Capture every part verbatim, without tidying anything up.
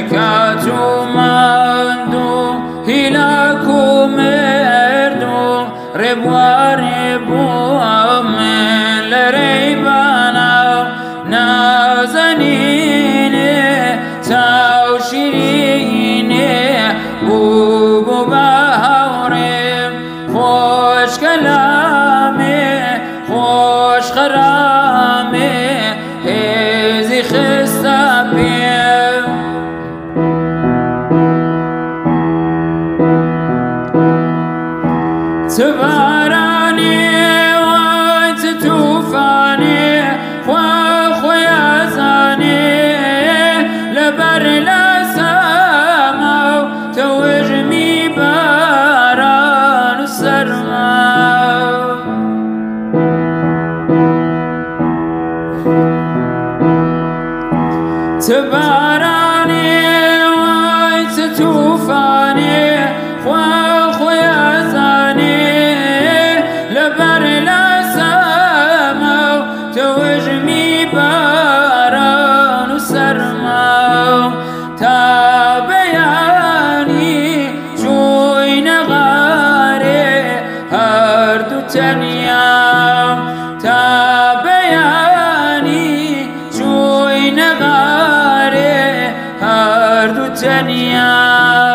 حکات و مند و هیلاک و مرد و ربوار بو من لریبانا نازنینه تاو شیرینه بو بو بهورم خوش کلامه خوش خرامه هزی خسته پیم تبارانی وای توفانی خوا خویازانی لبر لسما توجمی باران سرما تبارانی وای توفانی خوا خویازانی لبر لسما توجمی باران سرما تا بیانی جوی نغاره هر دو تنیا تا بیانی جوی نغاره هر دو تنیا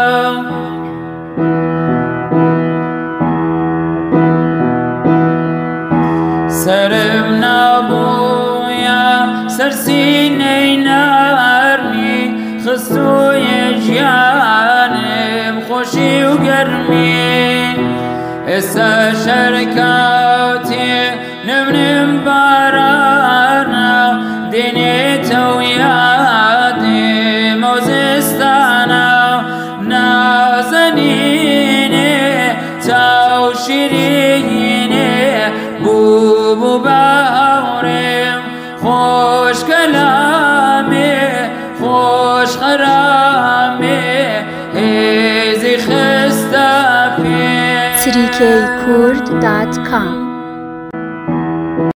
سرم نبویا سرسینه نرمی خستوی جانم خوشی و گرمی اسا شرکاتی نمنم بارانا دینی تویادی موزستانا نازنینه تاو شیرینه بو بو بهورم خوش کلامه خوش خرامه هزی خسته پیم تریکی کورد دات کام